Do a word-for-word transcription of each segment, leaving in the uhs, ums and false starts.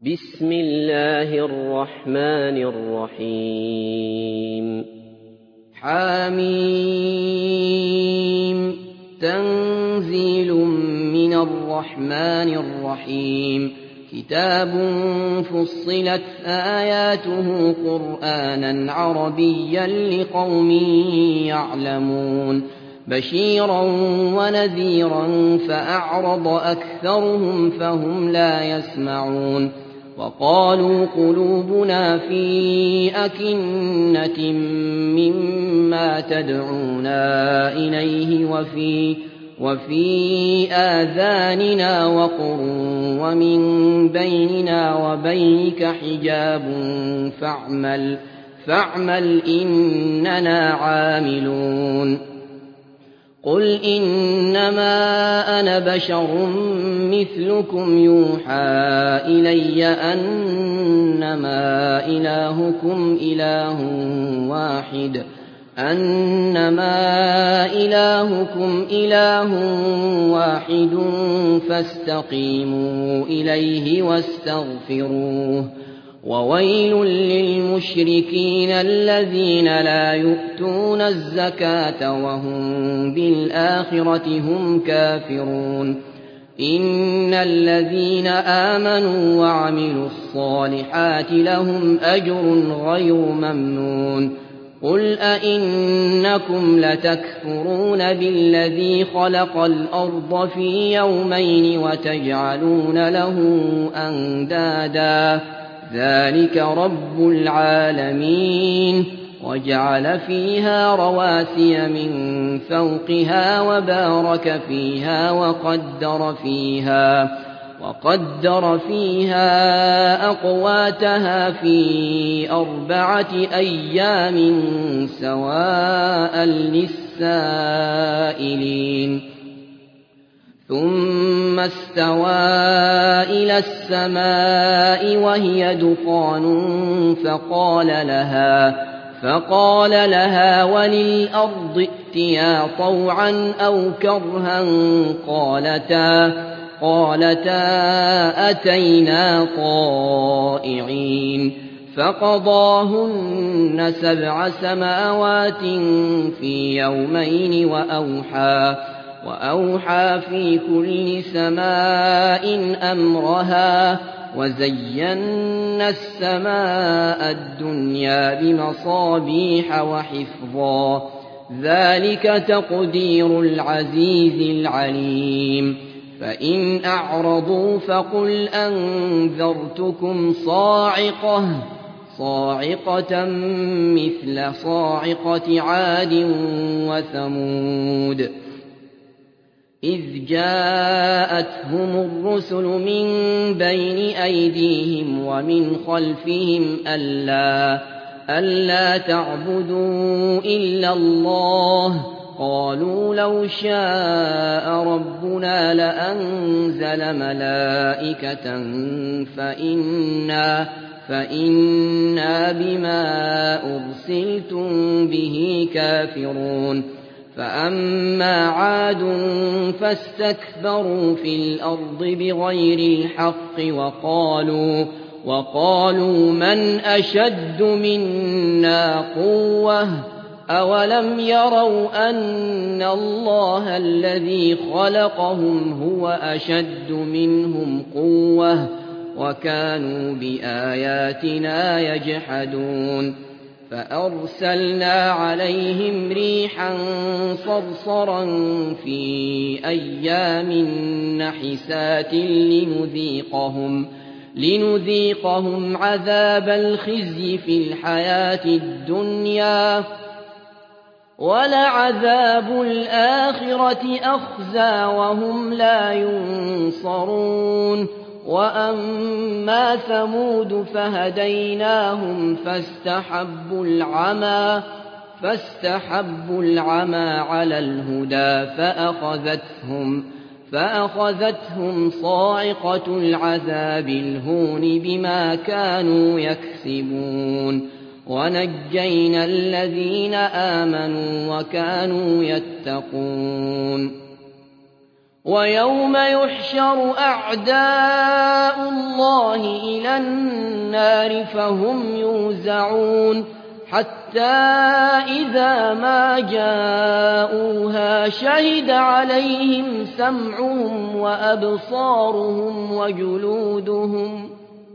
بسم الله الرحمن الرحيم حميم تنزيل من الرحمن الرحيم كتاب فصلت آياته قرآنا عربيا لقوم يعلمون بشيرا ونذيرا فأعرض أكثرهم فهم لا يسمعون وقالوا قلوبنا في أكنة مما تدعونا إليه وفي, وفي آذاننا وقر ومن بيننا وبينك حجاب فاعمل, فاعمل إننا عاملون قل إنما أنا بشر مثلكم يوحى إلي أنما إلهكم إله واحد أنما إلهكم إله واحد فاستقيموا إليه واستغفروه وويل للمشركين الذين لا يؤتون الزكاة وهم بالآخرة هم كافرون إن الذين آمنوا وعملوا الصالحات لهم أجر غير ممنون قل أئنكم لتكفرون بالذي خلق الأرض في يومين وتجعلون له أندادا ذلك رب العالمين وجعل فيها رواسي من فوقها وبارك فيها وقدر فيها وقدر فيها أقواتها في أربعة أيام سواء للسائلين ثم استوى إلى السماء وهي دخان فقال لها فقال لها وللأرض ائتيا طوعا أو كرها قالتا قالتا أتينا طائعين فقضاهن سبع سماوات في يومين وأوحى وأوحى في كل سماء أمرها وزينا السماء الدنيا بمصابيح وحفظا ذلك تقدير العزيز العليم فإن أعرضوا فقل أنذرتكم صاعقة صاعقة مثل صاعقة عاد وثمود إذ جاءتهم الرسل من بين أيديهم ومن خلفهم ألا, ألا تعبدوا إلا الله قالوا لو شاء ربنا لأنزل ملائكة فإنا, فإنا بما أرسلتم به كافرون فأما عاد فاستكبروا في الأرض بغير الحق وقالوا, وقالوا من أشد منا قوة أولم يروا أن الله الذي خلقهم هو أشد منهم قوة وكانوا بآياتنا يجحدون فأرسلنا عليهم ريحا صرصرا في أيام نحسات لنذيقهم, لنذيقهم عذاب الخزي في الحياة الدنيا ولعذاب الآخرة أخزى وهم لا ينصرون وأما ثمود فهديناهم فاستحبوا العمى فاستحبوا العمى على الهدى فأخذتهم فأخذتهم صاعقة العذاب الهون بما كانوا يكسبون ونجينا الذين آمنوا وكانوا يتقون ويوم يحشر أعداء الله إلى النار فهم يوزعون حتى إذا ما جاءوها شهد عليهم سمعهم وأبصارهم وجلودهم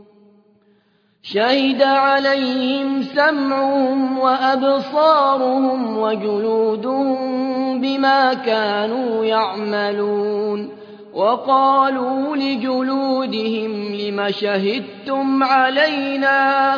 شهد عليهم سمعهم وأبصارهم وجلودهم بما كانوا يعملون وقالوا لجلودهم لم شهدتم علينا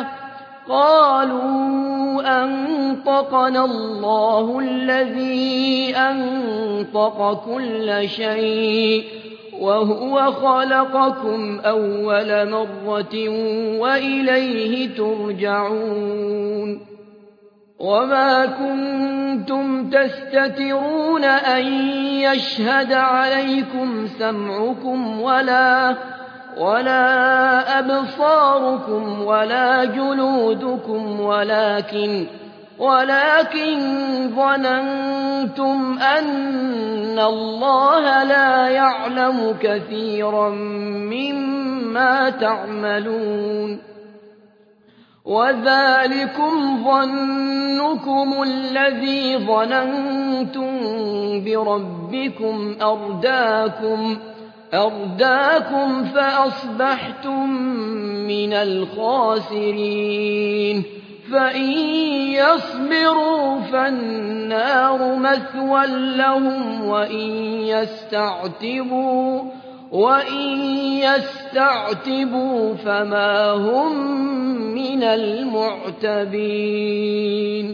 قالوا أنطقنا الله الذي أنطق كل شيء وهو خلقكم أول مرة وإليه ترجعون وما كنتم تستترون أن يشهد عليكم سمعكم ولا ولا أبصاركم ولا جلودكم ولكن ولكن ظننتم أن الله لا يعلم كثيرا مما تعملون وذلكم ظنكم الذي ظننتم بربكم أرداكم أرداكم فأصبحتم من الخاسرين فإن يصبروا فالنار مثوى لهم وإن يستعتبوا وإن يستعتبوا فما هم من المعتبين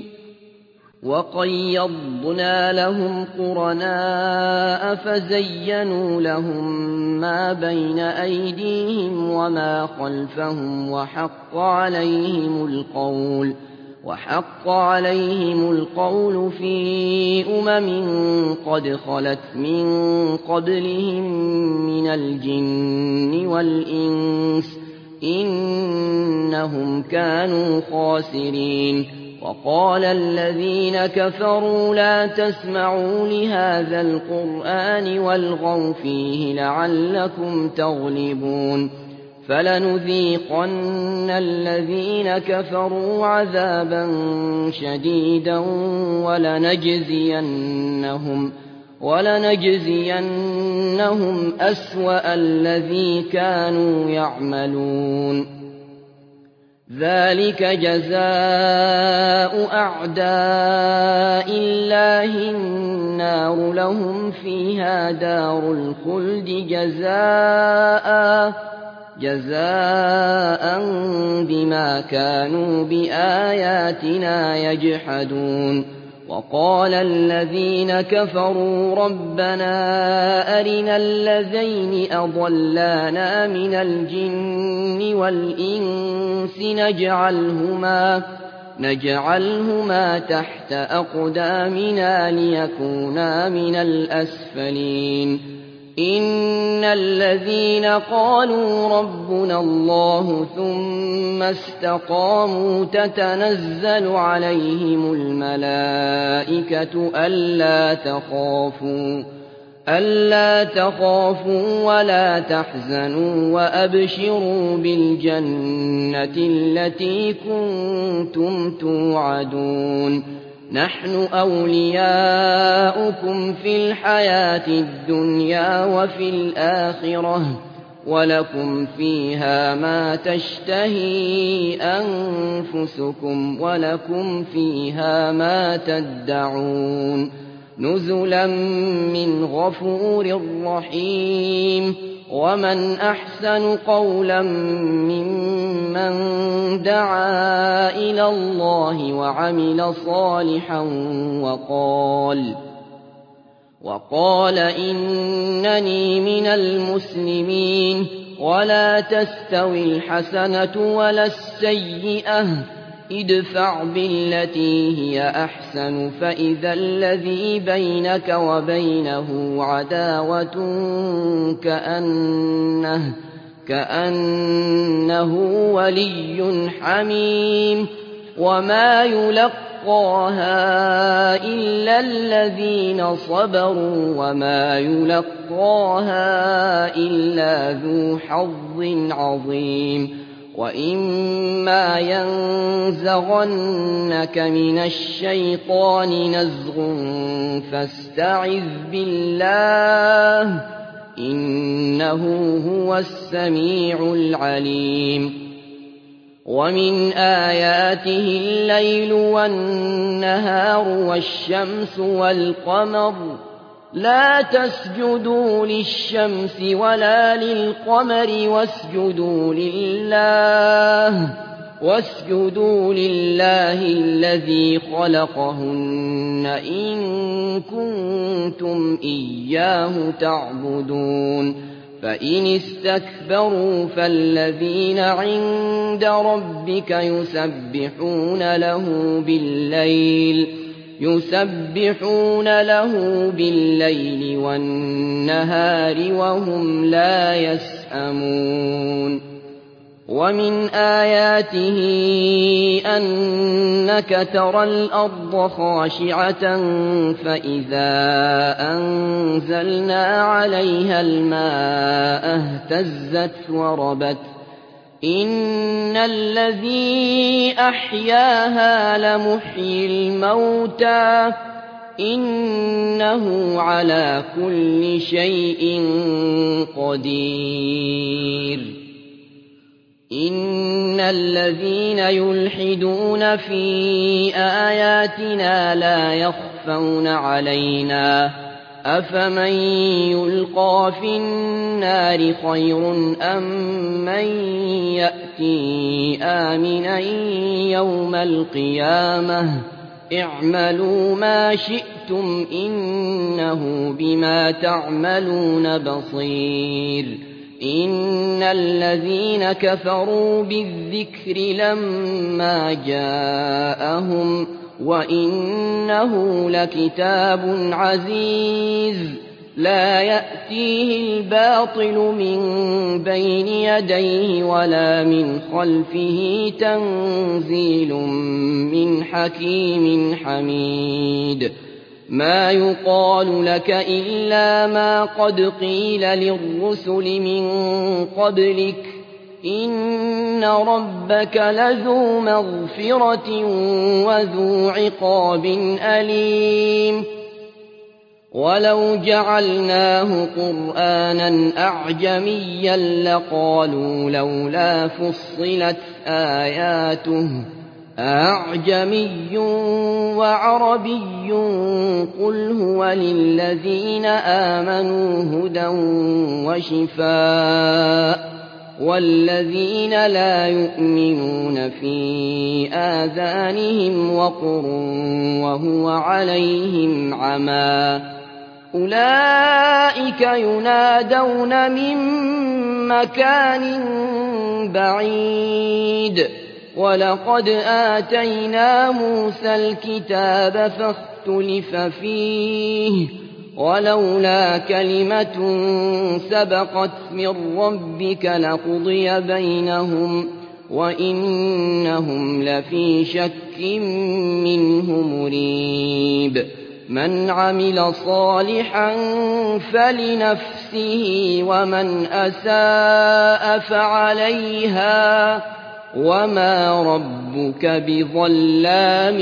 وقيضنا لهم قرناء فزينوا لهم ما بين أيديهم وما خلفهم وحق عليهم القول وحق عليهم القول في أمم قد خلت من قبلهم من الجن والإنس إنهم كانوا خاسرين وقال الذين كفروا لا تسمعوا لهذا القرآن والغوا فيه لعلكم تغلبون فلنذيقن الذين كفروا عذابا شديدا ولنجزينهم ولنجزينهم أسوأ الذي كانوا يعملون ذلك جزاء أعداء الله النار لهم فيها دار الخلد جزاء جزاء بما كانوا بآياتنا يجحدون وقال الذين كفروا ربنا أرنا الذين أضلانا من الجن والإنس نجعلهما نجعلهما تحت أقدامنا ليكونا من الأسفلين إن الذين قالوا ربنا الله ثم استقاموا تتنزل عليهم الملائكة ألا تخافوا ألا تخافوا ولا تحزنوا وأبشروا بالجنة التي كنتم توعدون نحن أولياؤكم في الحياة الدنيا وفي الآخرة ولكم فيها ما تشتهي أنفسكم ولكم فيها ما تدعون نزلا من غفور رحيم ومن أحسن قولا ممن دعا إلى الله وعمل صالحا وقال وقال إنني من المسلمين ولا تستوي الحسنة ولا السيئة ادفع بالتي هي أحسن فإذا الذي بينك وبينه عداوة كأنه, كأنه ولي حميم وما يلقى يلقاها إلا الذين صبروا وما يلقاها إلا ذو حظ عظيم وإما ينزغنك من الشيطان نزغ فاستعذ بالله إنه هو السميع العليم ومن آياته الليل والنهار والشمس والقمر لا تسجدوا للشمس ولا للقمر واسجدوا لله واسجدوا لله الذي خلقهن إن كنتم إياه تعبدون فإن استكبروا فالذين عند ربك يسبحون له بالليل يسبحون له بالليل والنهار وهم لا يسأمون ومن آياته أنك ترى الأرض خاشعة فإذا أنزلنا عليها الماء اهتزت وربت إن الذي أحياها لمحيي الموتى إنه على كل شيء قدير إن الذين يلحدون في آياتنا لا يخفون علينا أفمن يلقى في النار خير أم من يأتي آمنا يوم القيامة اعملوا ما شئتم إنه بما تعملون بصير إن الذين كفروا بالذكر لما جاءهم وإنه لكتاب عزيز لا يأتيه الباطل من بين يديه ولا من خلفه تنزيل من حكيم حميد ما يقال لك إلا ما قد قيل للرسل من قبلك إن ربك لذو مغفرة وذو عقاب أليم ولو جعلناه قرآنا أعجميا لقالوا لولا فصلت آياته أعجمي وعربي قل هو للذين آمنوا هدى وشفاء والذين لا يؤمنون في آذانهم وقر وهو عليهم عمى أولئك ينادون من مكان بعيد ولقد آتينا موسى الكتاب فاختلف فيه ولولا كلمة سبقت من ربك لقضي بينهم وإنهم لفي شك منه مريب من عمل صالحا فلنفسه ومن أساء فعليها وما ربك بظلام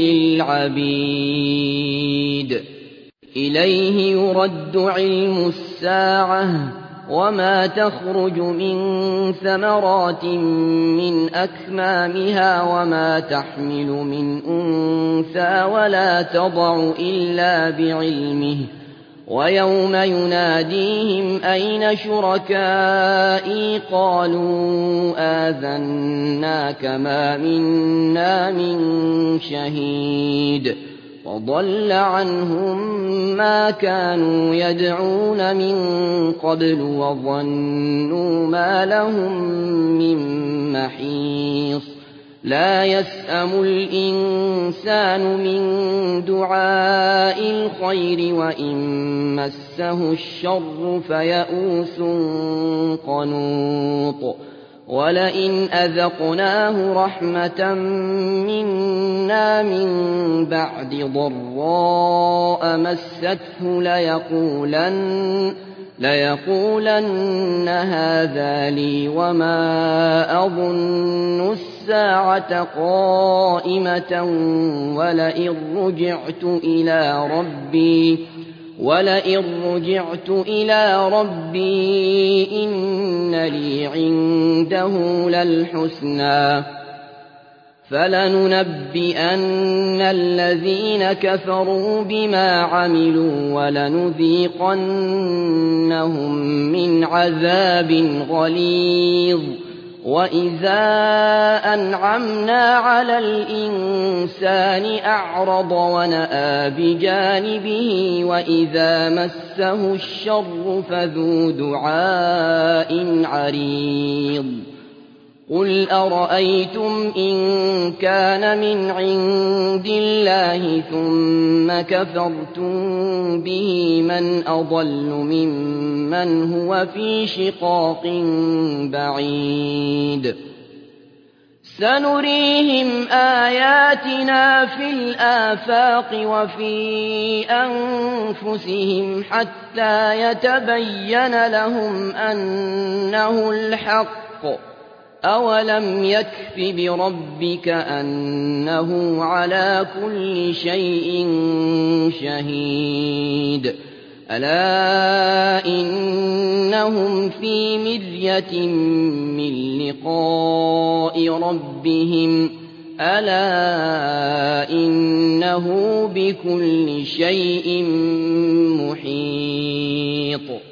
للعبيد إليه يرد علم الساعة وما تخرج من ثمرات من أكمامها وما تحمل من أنثى ولا تضع إلا بعلمه ويوم يناديهم أين شركائي قالوا آذناك ما منا من شهيد وضل عنهم ما كانوا يدعون من قبل وظنوا ما لهم من محيص لا يسأم الإنسان من دعاء الخير وإن مسه الشر فيئوس قنوط وَلَئِنْ أَذَقْنَاهُ رَحْمَةً مِّنَّا مِن بَعْدِ ضَرَّاءَ مَسَّتْهُ لَيَقُولَنَّ لَيَقُولَنَّ هَٰذَا لِي وَمَا أَظُنُّ السَّاعَةَ قَائِمَةً وَلَئِن رُّجِعْتُ إِلَىٰ رَبِّي وَلَئِن رُّجِعْتُ إِلَىٰ رَبِّي إِنَّ لِي عِندَهُ لَلْحُسْنَىٰ فَلَنُنَبِّئَنَّ الَّذِينَ كَفَرُوا بِمَا عَمِلُوا وَلَنُذِيقَنَّهُم مِّنْ عَذَابٍ غَلِيظٍ وَإِذَا أَنْعَمْنَا عَلَى الْإِنسَانِ أَعْرَضَ وَنَأَىٰ بِجَانِبِهِ وَإِذَا مَسَّهُ الشَّرُّ فَذُو دُعَاءٍ عَرِيضٍ قُلْ أَرَأَيْتُمْ إِن كَانَ مِنْ عِندِ اللَّهِ ثُمَّ كَفَرْتُم بِهِ مَنْ أَضَلُّ مِمَّنْ هُوَ فِي شِقَاقٍ بَعِيدٍ سَنُرِيهِمْ آيَاتِنَا فِي الْآفَاقِ وَفِي أَنفُسِهِمْ حَتَّىٰ يَتَبَيَّنَ لَهُمْ أَنَّهُ الْحَقُّ ۗ أَوَلَمْ يَكْفِ بِرَبِّكَ أَنَّهُ عَلَىٰ كُلِّ شَيْءٍ شَهِيدٌ أَلَا إِنَّهُمْ فِي مِرْيَةٍ مِّن لِّقَاءِ رَبِّهِمْ أَلَا إِنَّهُ بِكُلِّ شَيْءٍ مُّحِيطٌ